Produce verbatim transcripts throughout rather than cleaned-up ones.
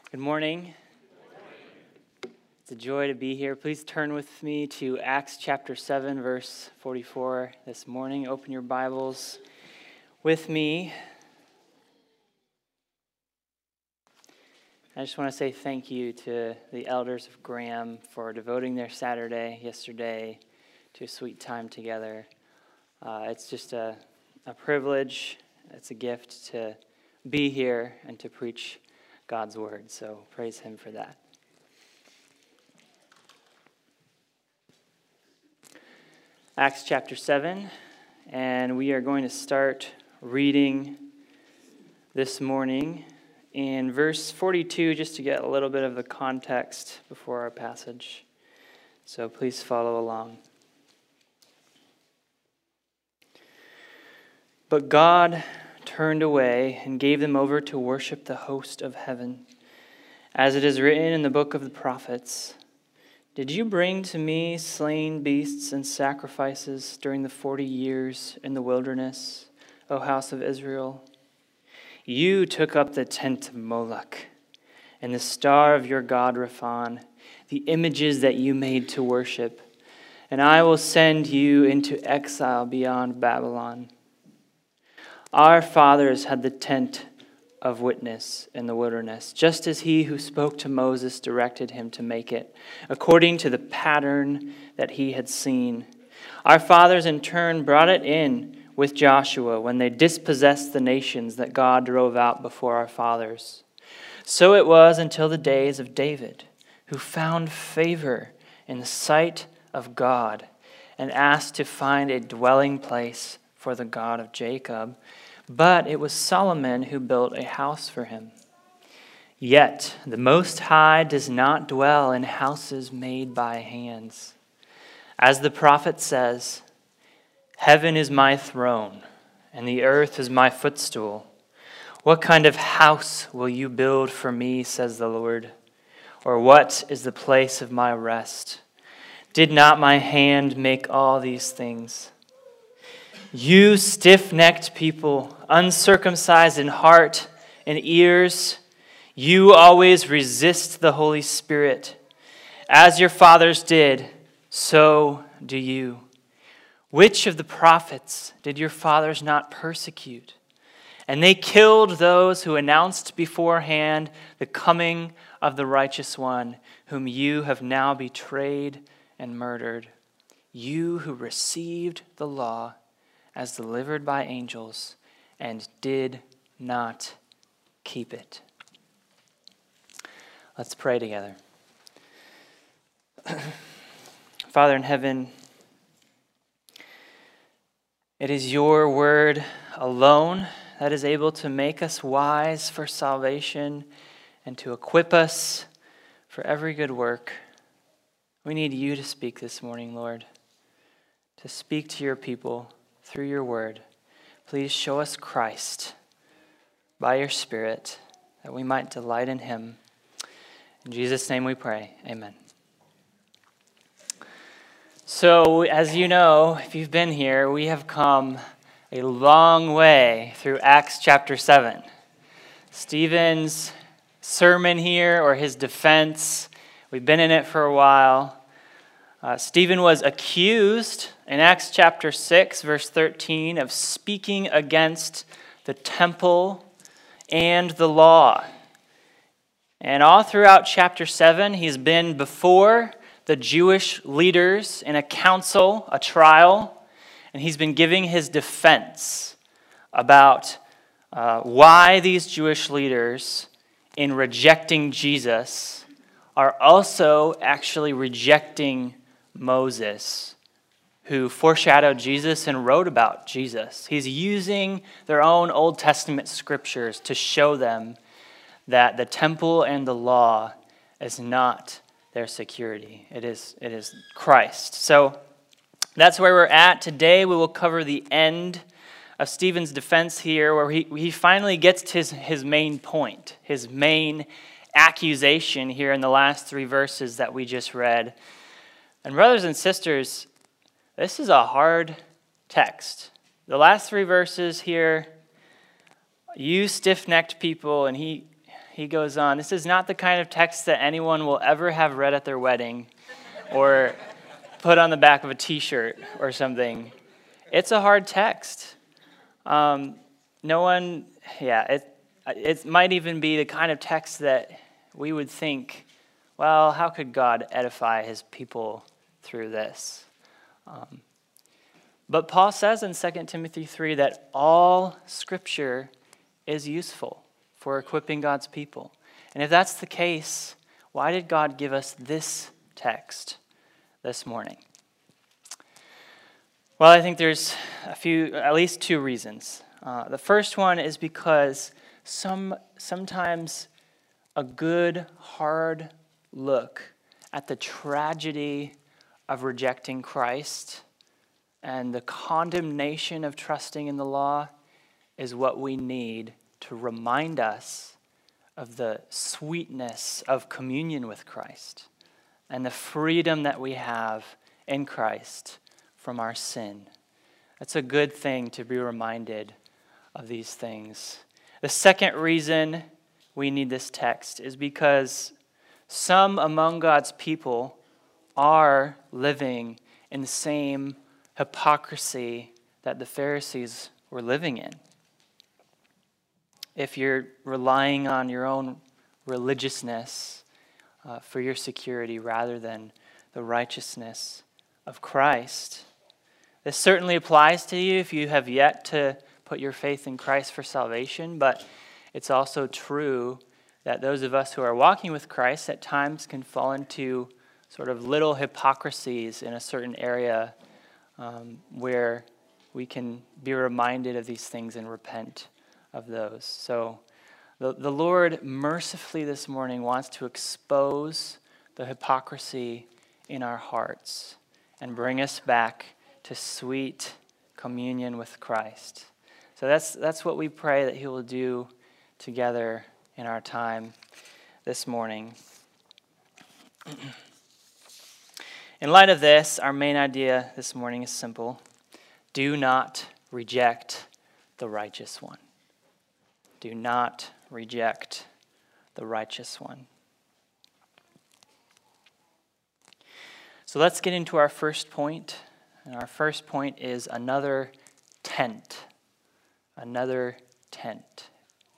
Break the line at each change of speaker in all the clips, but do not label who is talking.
Good morning. It's a joy to be here. Please turn with me to Acts chapter seven, verse forty-four this morning. Open your Bibles with me. I just want to say thank you to the elders of Graham for devoting their Saturday yesterday to a sweet time together. Uh, it's just a, a privilege. It's a gift to be here and to preach God's word, so praise him for that. Acts chapter seven, and we are going to start reading this morning in verse forty-two, just to get a little bit of the context before our passage. So please follow along. But God turned away and gave them over to worship the host of heaven. As it is written in the book of the prophets, "Did you bring to me slain beasts and sacrifices during the forty years in the wilderness, O house of Israel? You took up the tent of Moloch and the star of your god Rephan, the images that you made to worship, and I will send you into exile beyond Babylon. Our fathers had the tent of witness in the wilderness, just as he who spoke to Moses directed him to make it, according to the pattern that he had seen. Our fathers in turn brought it in with Joshua when they dispossessed the nations that God drove out before our fathers. So it was until the days of David, who found favor in the sight of God and asked to find a dwelling place for the God of Jacob. But it was Solomon who built a house for him. Yet the Most High does not dwell in houses made by hands. As the prophet says, 'Heaven is my throne, and the earth is my footstool. What kind of house will you build for me, says the Lord? Or what is the place of my rest? Did not my hand make all these things? You stiff-necked people, uncircumcised in heart and ears, you always resist the Holy Spirit. As your fathers did, so do you. Which of the prophets did your fathers not persecute? And they killed those who announced beforehand the coming of the righteous one, whom you have now betrayed and murdered. You who received the law as delivered by angels, and did not keep it." Let's pray together. Father in heaven, it is your word alone that is able to make us wise for salvation and to equip us for every good work. We need you to speak this morning, Lord, to speak to your people through your word. Please show us Christ by your Spirit, that we might delight in him. In Jesus' name we pray. Amen. So, as you know, if you've been here, we have come a long way through Acts chapter seven. Stephen's sermon here, or his defense, we've been in it for a while. Uh, Stephen was accused in Acts chapter six, verse thirteen, of speaking against the temple and the law. And all throughout chapter seven, he's been before the Jewish leaders in a council, a trial, and he's been giving his defense about uh, why these Jewish leaders, in rejecting Jesus, are also actually rejecting Moses, who foreshadowed Jesus and wrote about Jesus. He's using their own Old Testament scriptures to show them that the temple and the law is not their security. It is, it is Christ. So that's where we're at. Today we will cover the end of Stephen's defense here, where he, he finally gets to his, his main point, his main accusation here in the last three verses that we just read. And brothers and sisters, this is a hard text. The last three verses here, you stiff-necked people, and he he goes on, this is not the kind of text that anyone will ever have read at their wedding or put on the back of a t-shirt or something. It's a hard text. Um, no one, yeah, it, it might even be the kind of text that we would think, well, how could God edify his people through this? Um, but Paul says in Second Timothy three that all Scripture is useful for equipping God's people. And if that's the case, why did God give us this text this morning? Well, I think there's a few, at least two reasons. Uh, the first one is because some sometimes a good, hard look at the tragedy of rejecting Christ and the condemnation of trusting in the law is what we need to remind us of the sweetness of communion with Christ and the freedom that we have in Christ from our sin. It's a good thing to be reminded of these things. The second reason we need this text is because some among God's people are living in the same hypocrisy that the Pharisees were living in. If you're relying on your own religiousness uh, for your security rather than the righteousness of Christ, this certainly applies to you if you have yet to put your faith in Christ for salvation, but it's also true that those of us who are walking with Christ at times can fall into sort of little hypocrisies in a certain area um, where we can be reminded of these things and repent of those. So the, the Lord mercifully this morning wants to expose the hypocrisy in our hearts and bring us back to sweet communion with Christ. So that's that's what we pray that he will do together in our time this morning. In light of this, our main idea this morning is simple. Do not reject the righteous one. Do not reject the righteous one. So let's get into our first point. And our first point is another tent. Another tent.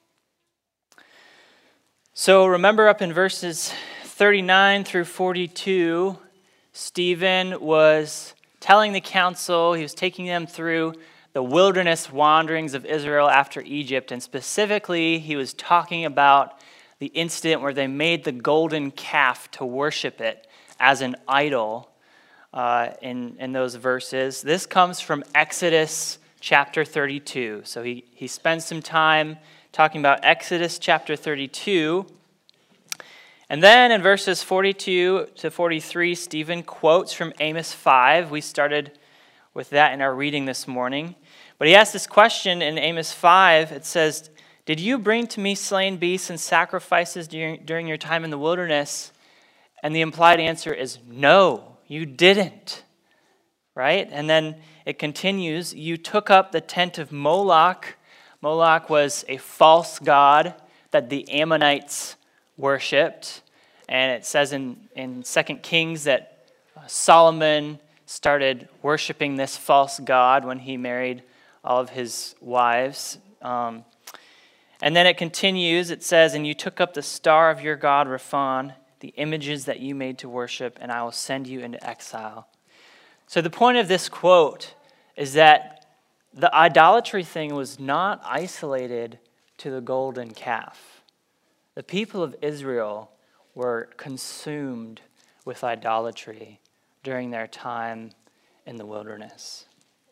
So remember up in verses thirty-nine through forty-two, Stephen was telling the council, he was taking them through the wilderness wanderings of Israel after Egypt, and specifically he was talking about the incident where they made the golden calf to worship it as an idol uh, in, in those verses. This comes from Exodus chapter thirty-two. So he, he spends some time talking about Exodus chapter thirty-two. And then in verses forty-two to forty-three, Stephen quotes from Amos five. We started with that in our reading this morning. But he asks this question in Amos five. It says, "Did you bring to me slain beasts and sacrifices during, during your time in the wilderness?" And the implied answer is, no, you didn't. Right? And then it continues, "You took up the tent of Moloch." Moloch was a false god that the Ammonites worshipped. And it says in, in Second Kings that Solomon started worshiping this false god when he married all of his wives. Um, and then it continues, it says, "And you took up the star of your god, Rephan, the images that you made to worship, and I will send you into exile." So the point of this quote is that the idolatry thing was not isolated to the golden calf. The people of Israel were consumed with idolatry during their time in the wilderness.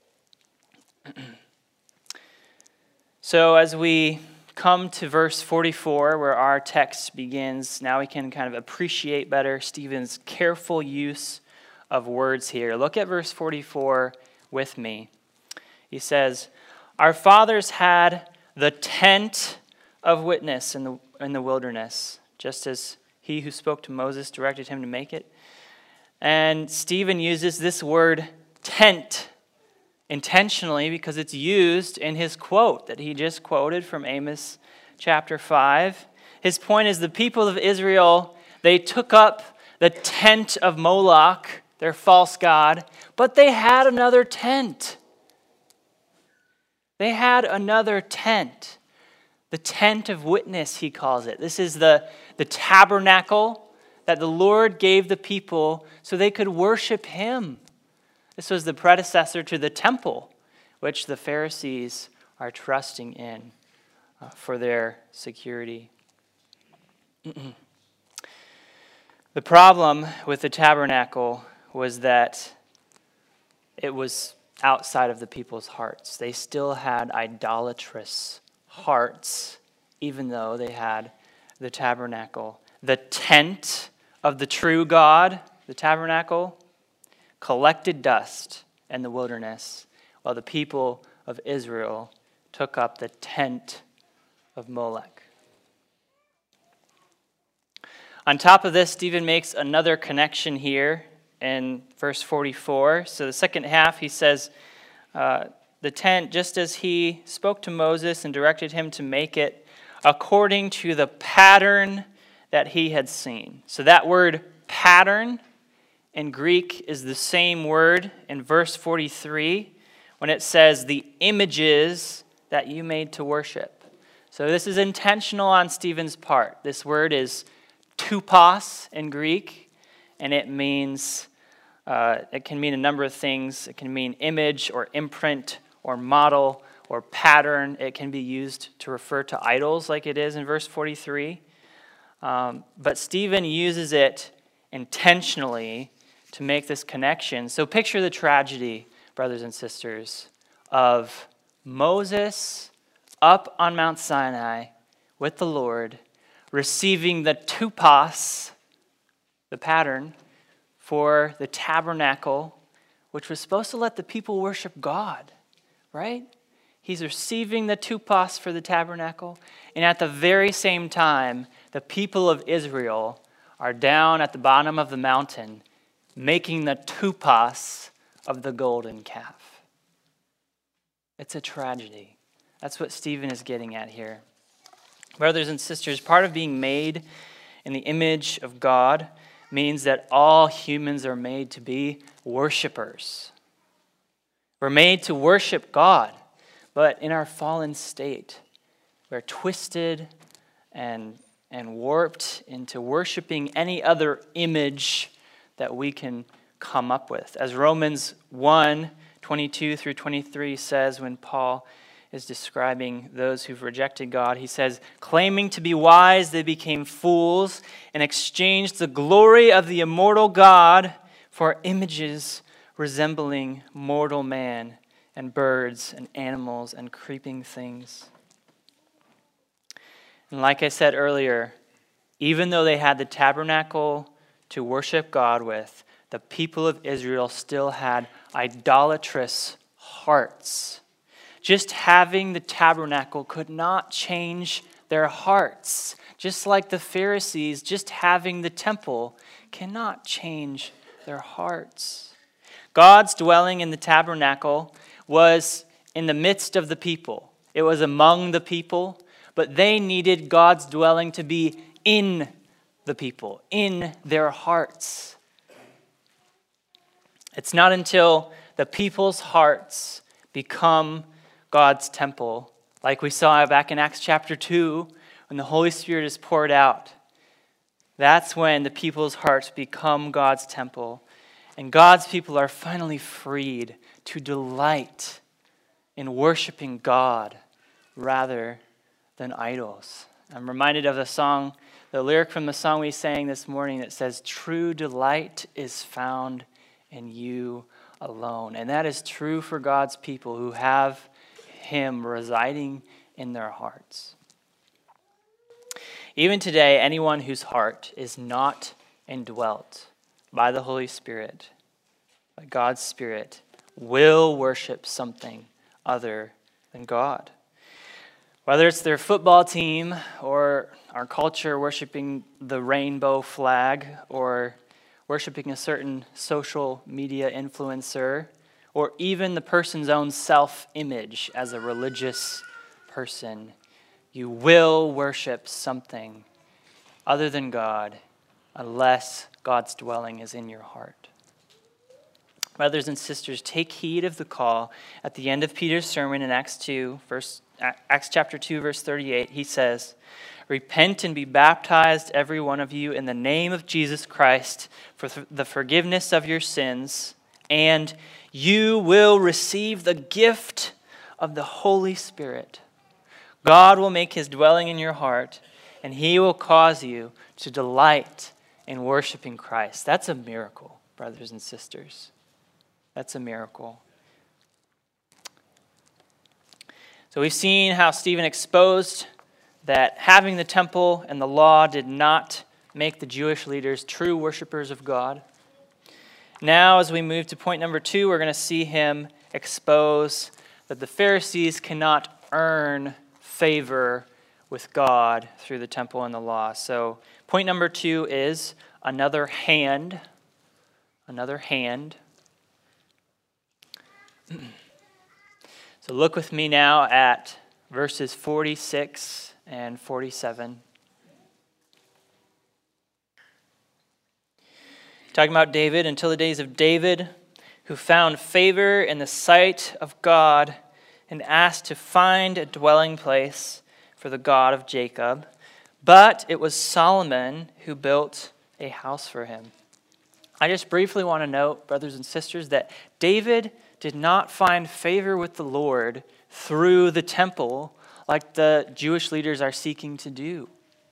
So as we come to verse forty-four, where our text begins, now we can kind of appreciate better Stephen's careful use of words here. Look at verse forty-four with me. He says, "Our fathers had the tent of witness in the in the wilderness, just as he who spoke to Moses directed him to make it." And Stephen uses this word tent intentionally because it's used in his quote that he just quoted from Amos chapter five. his point is the people of Israel, they took up the tent of Moloch, their false god, but they had another tent. They had another tent. The tent of witness, he calls it. This is the, the tabernacle that the Lord gave the people so they could worship him. This was the predecessor to the temple, which the Pharisees are trusting in uh, for their security. The problem with the tabernacle was that it was outside of the people's hearts. They still had idolatrous hearts, even though they had the tabernacle. The tent of the true God, the tabernacle, collected dust in the wilderness, while the people of Israel took up the tent of Molech. On top of this, Stephen makes another connection here in verse forty-four. So the second half, he says, uh, the tent, just as he spoke to Moses and directed him to make it according to the pattern that he had seen. So that word pattern in Greek is the same word in verse forty-three when it says the images that you made to worship. So this is intentional on Stephen's part. This word is tupos in Greek, and it means, uh, it can mean a number of things. It can mean image or imprint or model or pattern. It can be used to refer to idols like it is in verse forty-three. Um, but Stephen uses it intentionally to make this connection. So picture the tragedy, brothers and sisters, of Moses up on Mount Sinai with the Lord, receiving the tupos, the pattern, for the tabernacle, which was supposed to let the people worship God, right? He's receiving the tupos for the tabernacle, and at the very same time, the people of Israel are down at the bottom of the mountain making the tupos of the golden calf. It's a tragedy. That's what Stephen is getting at here. Brothers and sisters, part of being made in the image of God means that all humans are made to be worshipers. We're made to worship God, but in our fallen state, we're twisted and, and warped into worshiping any other image that we can come up with. As Romans one, twenty-two through twenty-three says when Paul is describing those who've rejected God. He says, claiming to be wise, they became fools and exchanged the glory of the immortal God for images resembling mortal man and birds and animals and creeping things. And like I said earlier, even though they had the tabernacle to worship God with, the people of Israel still had idolatrous hearts. Just having the tabernacle could not change their hearts. Just like the Pharisees, just having the temple cannot change their hearts. God's dwelling in the tabernacle was in the midst of the people. It was among the people, but they needed God's dwelling to be in the people, in their hearts. It's not until the people's hearts become God's temple, like we saw back in Acts chapter two, when the Holy Spirit is poured out. That's when the people's hearts become God's temple, and God's people are finally freed to delight in worshiping God rather than idols. I'm reminded of the song, the lyric from the song we sang this morning that says, "True delight is found in you alone." And that is true for God's people who have him residing in their hearts. Even today, anyone whose heart is not indwelt by the Holy Spirit, by God's Spirit, will worship something other than God. Whether it's their football team or our culture worshiping the rainbow flag or worshiping a certain social media influencer, or even the person's own self-image as a religious person, you will worship something other than God unless God's dwelling is in your heart. Brothers and sisters, take heed of the call. At the end of Peter's sermon in Acts two, verse, Acts chapter two, verse thirty-eight, he says, "Repent and be baptized, every one of you, in the name of Jesus Christ for the forgiveness of your sins, and you will receive the gift of the Holy Spirit." God will make his dwelling in your heart, and he will cause you to delight in worshiping Christ. That's a miracle, brothers and sisters. That's a miracle. So we've seen how Stephen exposed that having the temple and the law did not make the Jewish leaders true worshipers of God. Now, as we move to point number two, we're going to see him expose that the Pharisees cannot earn favor with God through the temple and the law. So point number two is another hand. Another hand. So look with me now at verses forty-six and forty-seven. Talking about David, until the days of David, who found favor in the sight of God and asked to find a dwelling place for the God of Jacob. But it was Solomon who built a house for him. I just briefly want to note, brothers and sisters, that David did not find favor with the Lord through the temple like the Jewish leaders are seeking to do.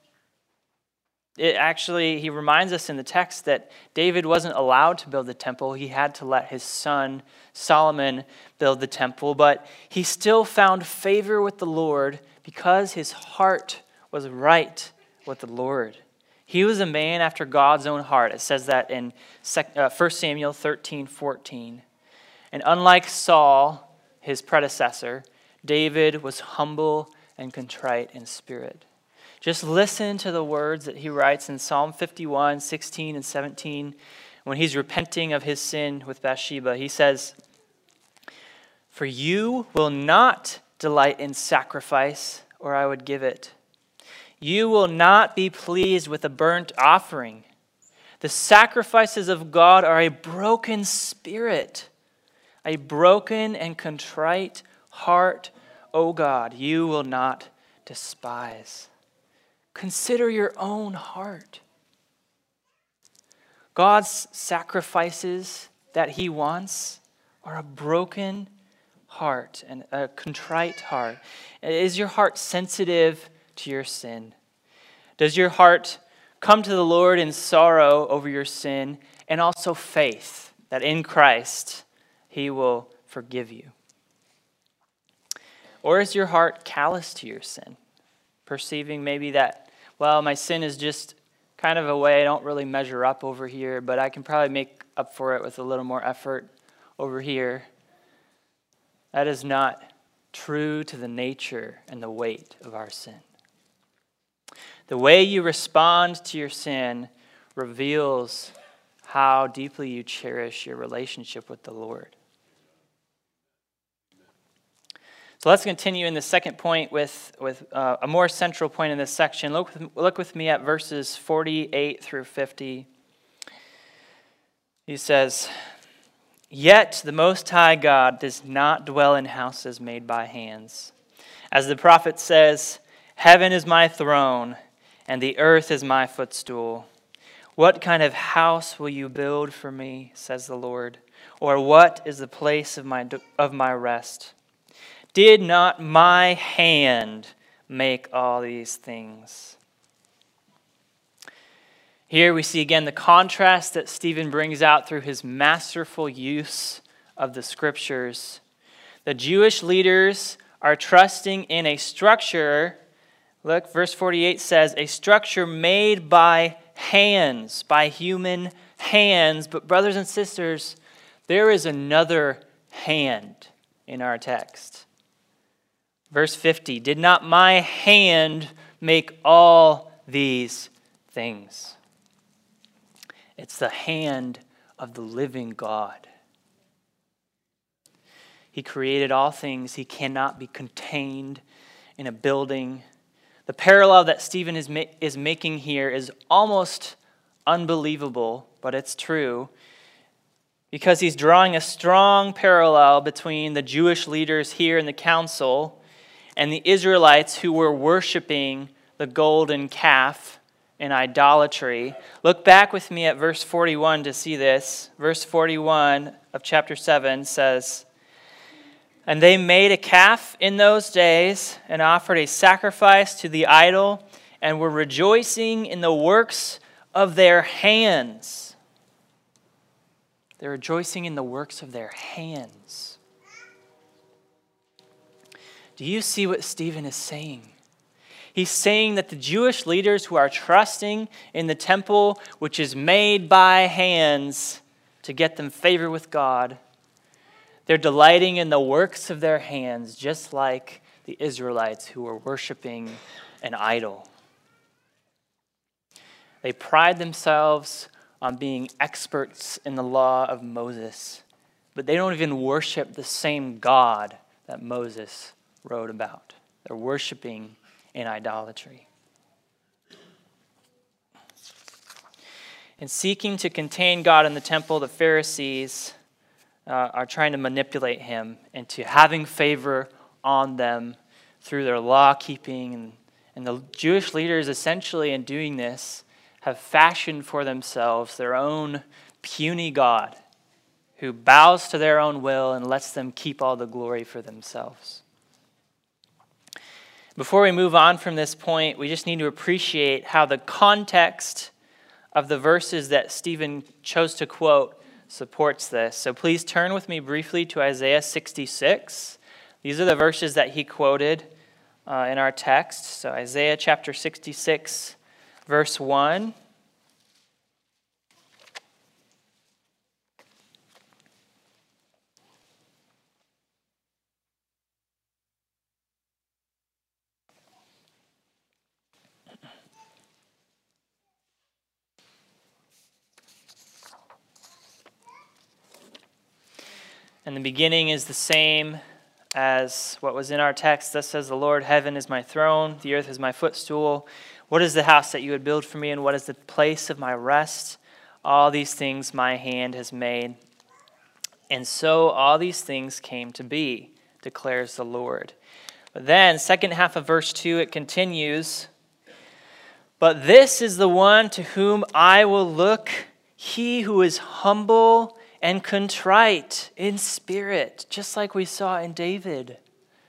It actually, he reminds us in the text that David wasn't allowed to build the temple. He had to let his son Solomon build the temple, but he still found favor with the Lord because his heart was right with the Lord. He was a man after God's own heart. It says that in First Samuel thirteen fourteen. And unlike Saul, his predecessor, David was humble and contrite in spirit. Just listen to the words that he writes in Psalm fifty-one, sixteen and seventeen when he's repenting of his sin with Bathsheba. He says, "For you will not delight in sacrifice, or I would give it. You will not be pleased with a burnt offering. The sacrifices of God are a broken spirit, a broken and contrite heart, O God, you will not despise." Consider your own heart. God's sacrifices that he wants are a broken heart and a contrite heart. Is your heart sensitive to your sin? Does your heart come to the Lord in sorrow over your sin and also faith that in Christ he will forgive you? Or is your heart callous to your sin, perceiving maybe that, well, my sin is just kind of a way I don't really measure up over here, but I can probably make up for it with a little more effort over here? That is not true to the nature and the weight of our sin. The way you respond to your sin reveals how deeply you cherish your relationship with the Lord. So let's continue in the second point with, with uh, a more central point in this section. Look with, look with me at verses forty-eight through fifty. He says, "Yet the Most High God does not dwell in houses made by hands. As the prophet says, 'Heaven is my throne, and the earth is my footstool. What kind of house will you build for me, says the Lord? Or what is the place of my of my rest? Did not my hand make all these things?'" Here we see again the contrast that Stephen brings out through his masterful use of the scriptures. The Jewish leaders are trusting in a structure. Look, verse forty-eight says, a structure made by hands, by human hands. But brothers and sisters, there is another hand in our text. Verse fifty, "Did not my hand make all these things?" It's the hand of the living God. He created all things. He cannot be contained in a building, The parallel that Stephen is, ma- is making here is almost unbelievable, but it's true, because he's drawing a strong parallel between the Jewish leaders here in the council and the Israelites who were worshiping the golden calf in idolatry. Look back with me at verse forty-one to see this. Verse forty-one of chapter seven says, "And they made a calf in those days and offered a sacrifice to the idol and were rejoicing in the works of their hands." They're rejoicing in the works of their hands. Do you see what Stephen is saying? He's saying that the Jewish leaders who are trusting in the temple, which is made by hands to get them favor with God, they're delighting in the works of their hands, just like the Israelites who were worshiping an idol. They pride themselves on being experts in the law of Moses, but they don't even worship the same God that Moses wrote about. They're worshiping in idolatry. In seeking to contain God in the temple, the Pharisees uh, are trying to manipulate him into having favor on them through their law keeping. And, and the Jewish leaders, essentially, in doing this, have fashioned for themselves their own puny God who bows to their own will and lets them keep all the glory for themselves. Before we move on from this point, we just need to appreciate how the context of the verses that Stephen chose to quote supports this. So please turn with me briefly to Isaiah sixty-six. These are the verses that he quoted uh, in our text. So Isaiah chapter sixty-six, verse one. And the beginning is the same as what was in our text. Thus says the Lord, "Heaven is my throne, the earth is my footstool. What is the house that you would build for me, and what is the place of my rest? All these things my hand has made. And so all these things came to be, declares the Lord." But then, second half of verse two, it continues, "But this is the one to whom I will look, he who is humble and contrite in spirit," just like we saw in David,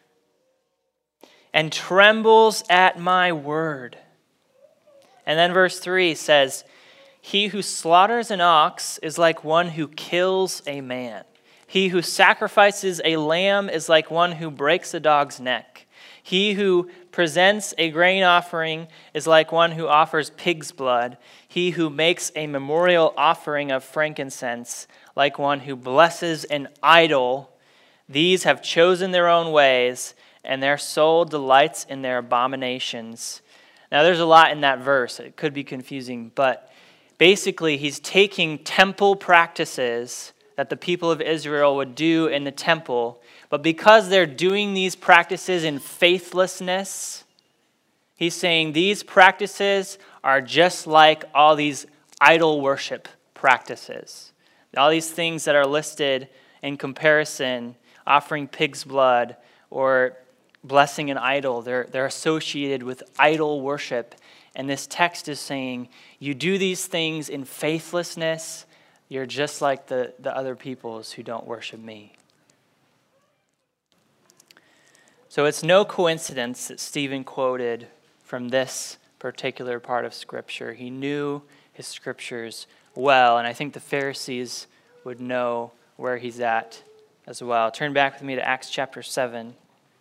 "and trembles at my word." And then verse three says, "He who slaughters an ox is like one who kills a man. He who sacrifices a lamb is like one who breaks a dog's neck. He who presents a grain offering is like one who offers pig's blood. He who makes a memorial offering of frankincense, like one who blesses an idol. These have chosen their own ways, and their soul delights in their abominations." Now, there's a lot in that verse. It could be confusing, but basically, he's taking temple practices that the people of Israel would do in the temple, but because they're doing these practices in faithlessness, he's saying these practices are just like all these idol worship practices. All these things that are listed in comparison, offering pig's blood or blessing an idol, they're, they're associated with idol worship. And this text is saying, you do these things in faithlessness, you're just like the, the other peoples who don't worship me. So it's no coincidence that Stephen quoted from this particular part of Scripture. He knew his Scriptures well, and I think the Pharisees would know where he's at as well. Turn back with me to Acts chapter seven.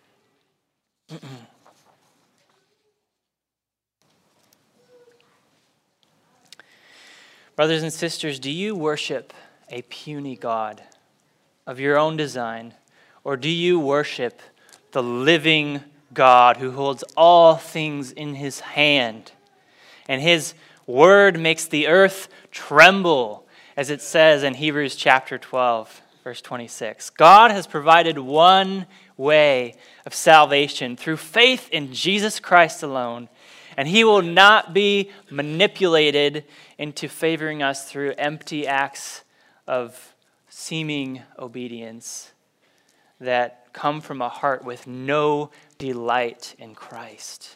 Brothers and sisters, do you worship a puny God of your own design, or do you worship the living God who holds all things in his hand, and his word makes the earth tremble, as it says in Hebrews chapter twelve, verse twenty-six. God has provided one way of salvation through faith in Jesus Christ alone. And he will not be manipulated into favoring us through empty acts of seeming obedience that come from a heart with no delight in Christ.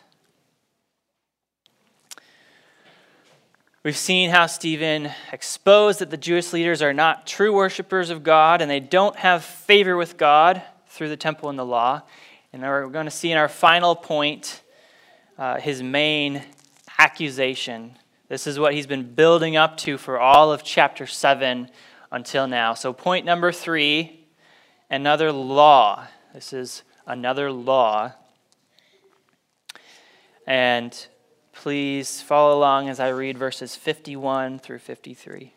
We've seen how Stephen exposed that the Jewish leaders are not true worshipers of God and they don't have favor with God through the temple and the law. And we're going to see in our final point uh, his main accusation. This is what he's been building up to for all of chapter seven until now. So point number three, another law. This is another law. And please follow along as I read verses fifty-one through fifty-three.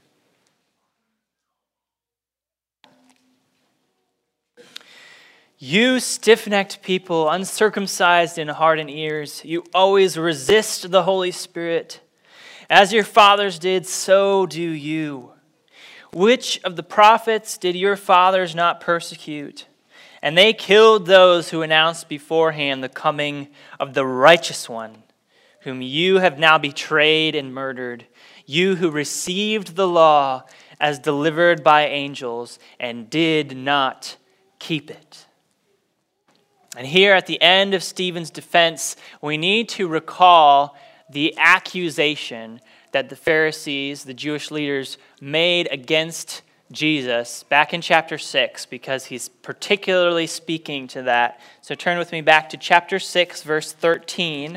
You stiff-necked people, uncircumcised in heart and ears, you always resist the Holy Spirit. As your fathers did, so do you. Which of the prophets did your fathers not persecute? And they killed those who announced beforehand the coming of the righteous one, whom you have now betrayed and murdered, you who received the law as delivered by angels and did not keep it. And here at the end of Stephen's defense, we need to recall the accusation that the Pharisees, the Jewish leaders, made against Jesus back in chapter six, because he's particularly speaking to that. So turn with me back to chapter six, verse thirteen.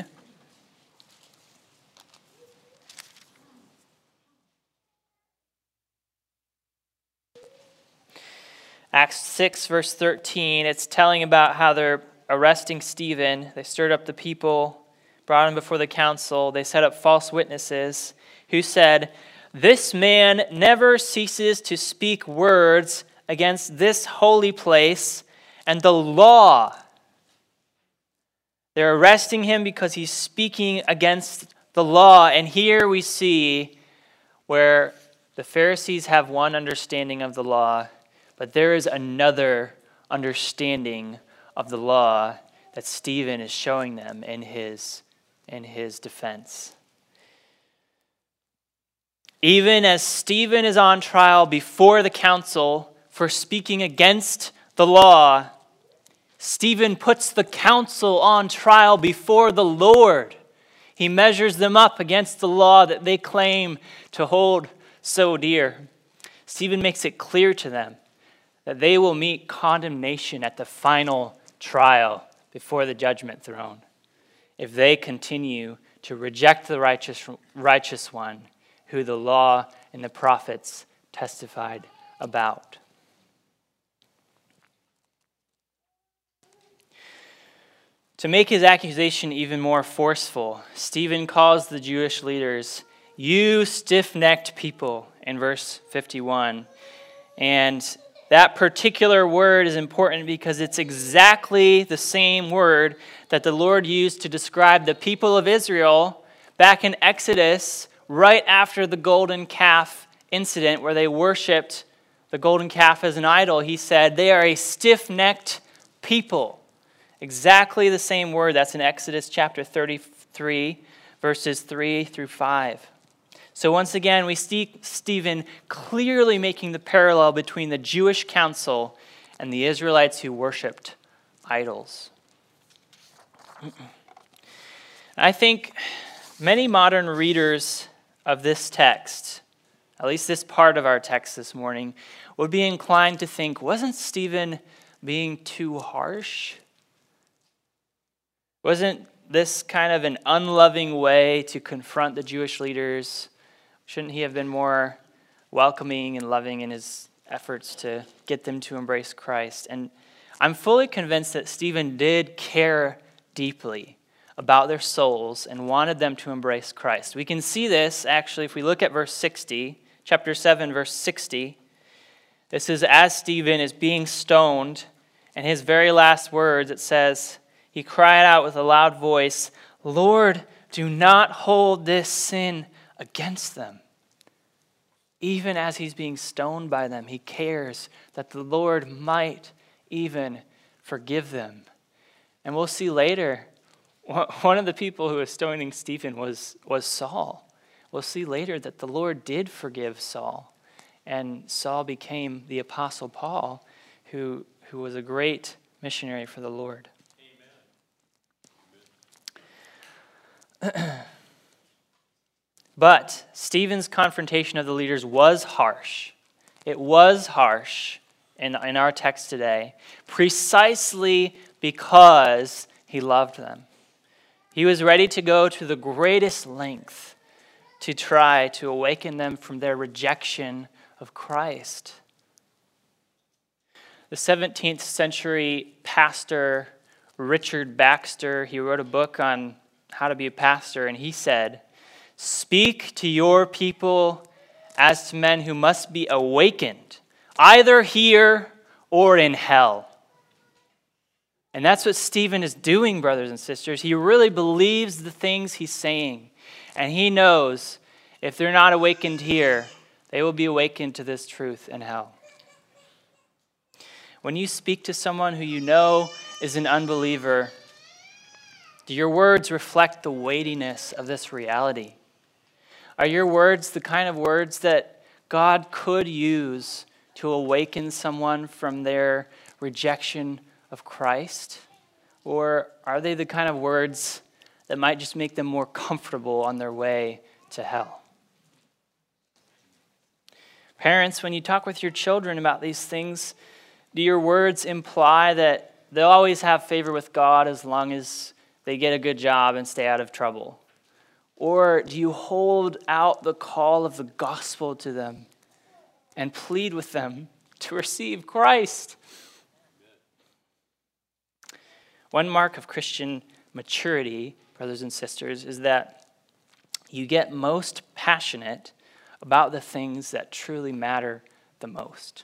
Acts six, verse thirteen, it's telling about how they're arresting Stephen. They stirred up the people, brought him before the council. They set up false witnesses who said, "This man never ceases to speak words against this holy place and the law." They're arresting him because he's speaking against the law. And here we see where the Pharisees have one understanding of the law, but there is another understanding of the law that Stephen is showing them in his, in his defense. Even as Stephen is on trial before the council for speaking against the law, Stephen puts the council on trial before the Lord. He measures them up against the law that they claim to hold so dear. Stephen makes it clear to them that they will meet condemnation at the final trial before the judgment throne if they continue to reject the righteous, righteous one who the law and the prophets testified about. To make his accusation even more forceful, Stephen calls the Jewish leaders, "You stiff-necked people," in verse fifty-one. And that particular word is important because it's exactly the same word that the Lord used to describe the people of Israel back in Exodus, right after the golden calf incident where they worshipped the golden calf as an idol. He said, they are a stiff-necked people. Exactly the same word. That's in Exodus chapter thirty-three, verses three through five. So once again, we see Stephen clearly making the parallel between the Jewish council and the Israelites who worshipped idols. I think many modern readers of this text, at least this part of our text this morning, would be inclined to think, wasn't Stephen being too harsh? Wasn't this kind of an unloving way to confront the Jewish leaders? Shouldn't he have been more welcoming and loving in his efforts to get them to embrace Christ? And I'm fully convinced that Stephen did care deeply about their souls and wanted them to embrace Christ. We can see this, actually, if we look at verse sixty, chapter seven, verse sixty. This is as Stephen is being stoned, and his very last words, it says, he cried out with a loud voice, "Lord, do not hold this sin against them." Even as he's being stoned by them, he cares that the Lord might even forgive them. And we'll see later, one of the people who was stoning Stephen was, was Saul. We'll see later that the Lord did forgive Saul, and Saul became the Apostle Paul, who, who was a great missionary for the Lord. Amen. But Stephen's confrontation of the leaders was harsh. It was harsh in, in our text today, precisely because he loved them. He was ready to go to the greatest length to try to awaken them from their rejection of Christ. The seventeenth century pastor Richard Baxter, he wrote a book on how to be a pastor, and he said, "Speak to your people as to men who must be awakened, either here or in hell." And that's what Stephen is doing, brothers and sisters. He really believes the things he's saying. And he knows if they're not awakened here, they will be awakened to this truth in hell. When you speak to someone who you know is an unbeliever, do your words reflect the weightiness of this reality? Are your words the kind of words that God could use to awaken someone from their rejection of Christ? Or are they the kind of words that might just make them more comfortable on their way to hell? Parents, when you talk with your children about these things, do your words imply that they'll always have favor with God as long as they get a good job and stay out of trouble? Or do you hold out the call of the gospel to them and plead with them to receive Christ? One mark of Christian maturity, brothers and sisters, is that you get most passionate about the things that truly matter the most.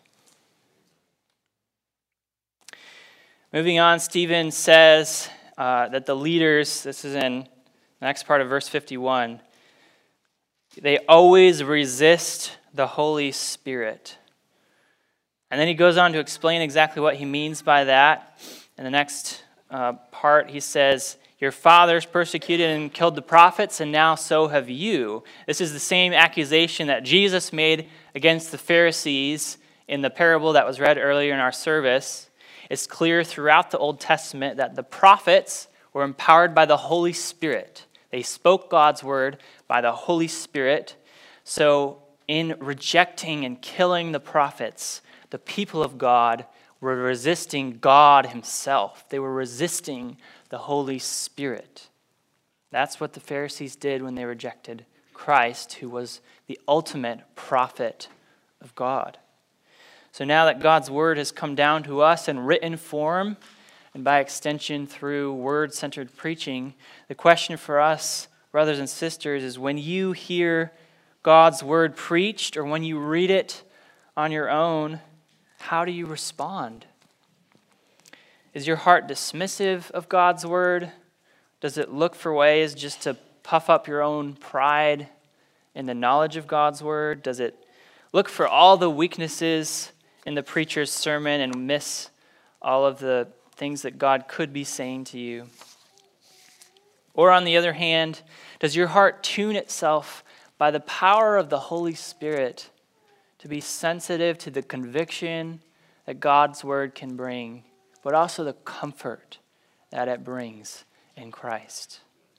Moving on, Stephen says uh, that the leaders, this is in the next part of verse fifty-one, they always resist the Holy Spirit. And then he goes on to explain exactly what he means by that. In the next uh, part, he says, "Your fathers persecuted and killed the prophets, and now so have you." This is the same accusation that Jesus made against the Pharisees in the parable that was read earlier in our service. It's clear throughout the Old Testament that the prophets were empowered by the Holy Spirit. They spoke God's word by the Holy Spirit. So in rejecting and killing the prophets, the people of God were resisting God himself. They were resisting the Holy Spirit. That's what the Pharisees did when they rejected Christ, who was the ultimate prophet of God. So now that God's word has come down to us in written form, and by extension through word-centered preaching, the question for us, brothers and sisters, is when you hear God's word preached or when you read it on your own, how do you respond? Is your heart dismissive of God's word? Does it look for ways just to puff up your own pride in the knowledge of God's word? Does it look for all the weaknesses in the preacher's sermon and miss all of the things that God could be saying to you? Or on the other hand, does your heart tune itself by the power of the Holy Spirit to be sensitive to the conviction that God's word can bring, but also the comfort that it brings in Christ?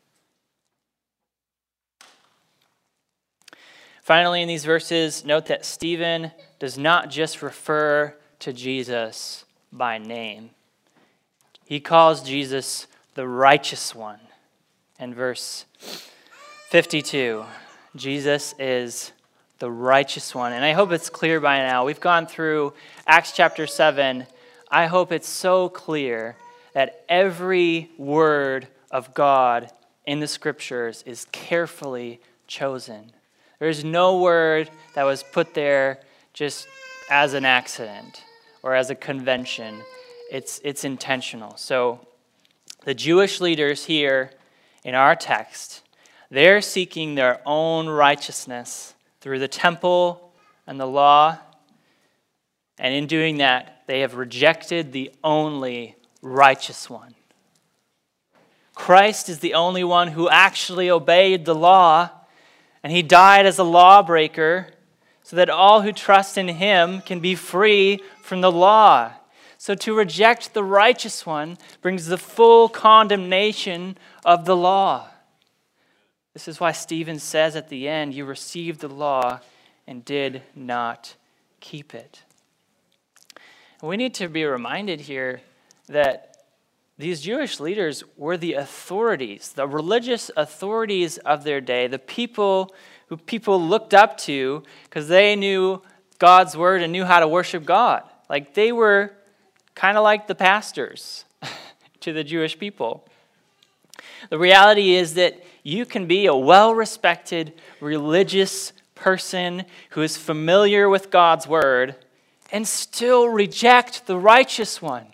Finally, in these verses, note that Stephen does not just refer to Jesus by name. He calls Jesus the righteous one. In verse fifty-two, Jesus is the righteous one. And I hope it's clear by now. We've gone through Acts chapter seven. I hope it's so clear that every word of God in the scriptures is carefully chosen. There's no word that was put there just as an accident or as a convention. It's, it's intentional. So the Jewish leaders here in our text, they're seeking their own righteousness through the temple and the law. And in doing that, they have rejected the only righteous one. Christ is the only one who actually obeyed the law, and he died as a lawbreaker so that all who trust in him can be free from the law. So to reject the righteous one brings the full condemnation of the law. This is why Stephen says at the end, you received the law and did not keep it. And we need to be reminded here that these Jewish leaders were the authorities, the religious authorities of their day, the people who people looked up to because they knew God's word and knew how to worship God. Like they were kind of like the pastors to the Jewish people. The reality is that you can be a well-respected religious person who is familiar with God's word and still reject the righteous one.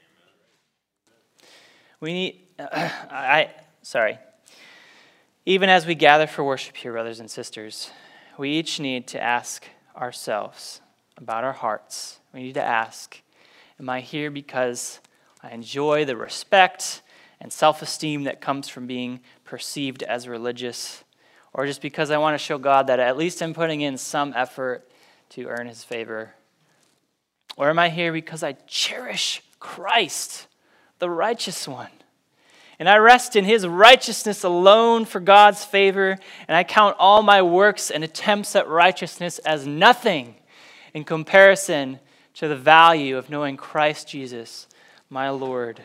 We need, uh, I, sorry. Even as we gather for worship here, brothers and sisters, we each need to ask ourselves about our hearts. We need to ask, am I here because I enjoy the respect and self-esteem that comes from being perceived as religious, or just because I want to show God that at least I'm putting in some effort to earn his favor? Or am I here because I cherish Christ, the righteous one, and I rest in his righteousness alone for God's favor, and I count all my works and attempts at righteousness as nothing in comparison to the value of knowing Christ Jesus, my Lord?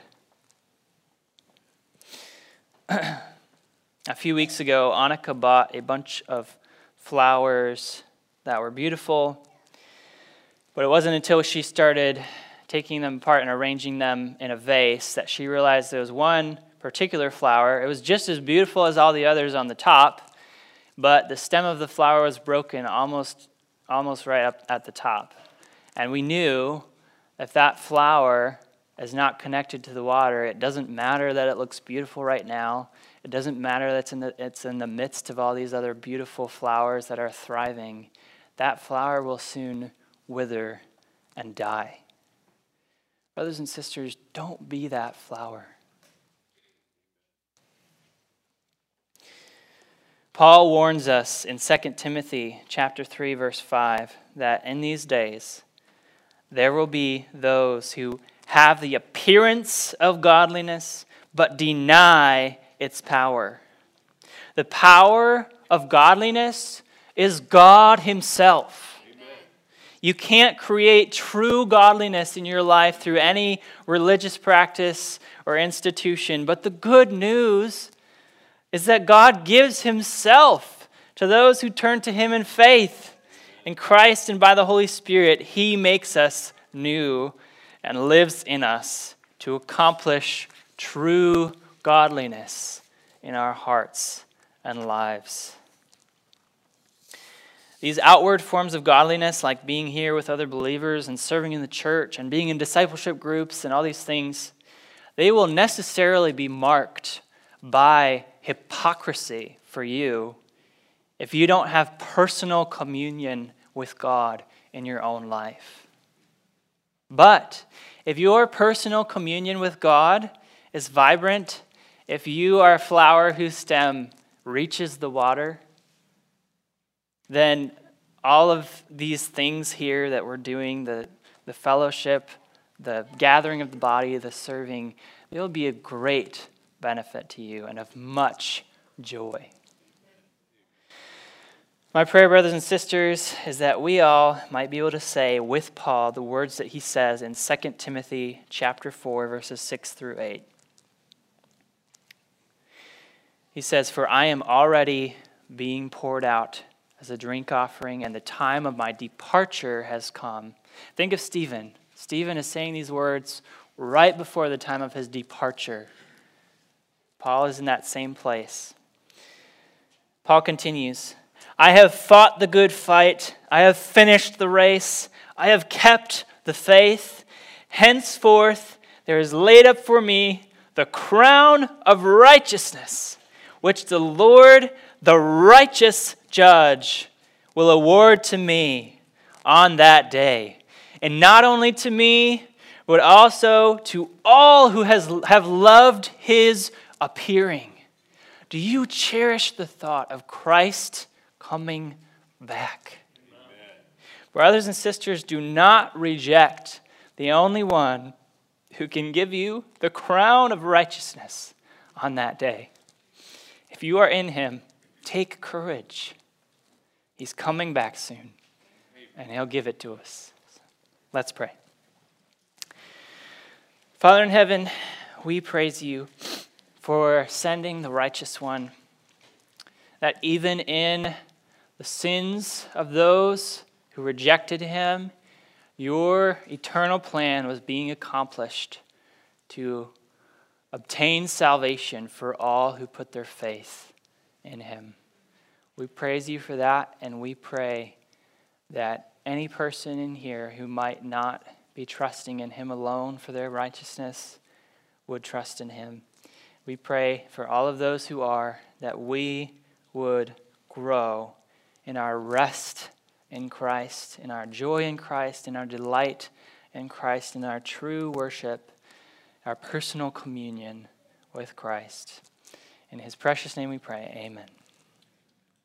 A few weeks ago, Annika bought a bunch of flowers that were beautiful, but it wasn't until she started taking them apart and arranging them in a vase that she realized there was one particular flower. It was just as beautiful as all the others on the top, but the stem of the flower was broken almost, almost right up at the top. And we knew if that flower is not connected to the water, it doesn't matter that it looks beautiful right now. It doesn't matter that it's in the, it's in the midst of all these other beautiful flowers that are thriving. That flower will soon wither and die. Brothers and sisters, don't be that flower. Paul warns us in Second Timothy chapter three, verse five, that in these days there will be those who have the appearance of godliness, but deny its power. The power of godliness is God himself. Amen. You can't create true godliness in your life through any religious practice or institution, but the good news is that God gives himself to those who turn to him in faith. In Christ and by the Holy Spirit, he makes us new and lives in us to accomplish true godliness in our hearts and lives. These outward forms of godliness, like being here with other believers and serving in the church and being in discipleship groups and all these things, they will necessarily be marked by hypocrisy for you if you don't have personal communion with God in your own life. But if your personal communion with God is vibrant, if you are a flower whose stem reaches the water, then all of these things here that we're doing, the, the fellowship, the gathering of the body, the serving, they'll be a great benefit to you and of much joy. My prayer, brothers and sisters, is that we all might be able to say with Paul the words that he says in Second Timothy chapter four, verses six through eight. He says, "For I am already being poured out as a drink offering, and the time of my departure has come." Think of Stephen. Stephen is saying these words right before the time of his departure. Paul is in that same place. Paul continues, "I have fought the good fight. I have finished the race. I have kept the faith. Henceforth, there is laid up for me the crown of righteousness, which the Lord, the righteous judge, will award to me on that day. And not only to me, but also to all who has, have loved his appearing. Do you cherish the thought of Christ coming back? Amen. Brothers and sisters, do not reject the only one who can give you the crown of righteousness on that day. If you are in him, take courage. He's coming back soon, and he'll give it to us. Let's pray. Father in heaven, we praise you for sending the righteous one, that even in the sins of those who rejected him, your eternal plan was being accomplished to obtain salvation for all who put their faith in him. We praise you for that, and we pray that any person in here who might not be trusting in him alone for their righteousness would trust in him. We pray for all of those who are, that we would grow in our rest in Christ, in our joy in Christ, in our delight in Christ, in our true worship, our personal communion with Christ. In his precious name we pray, amen.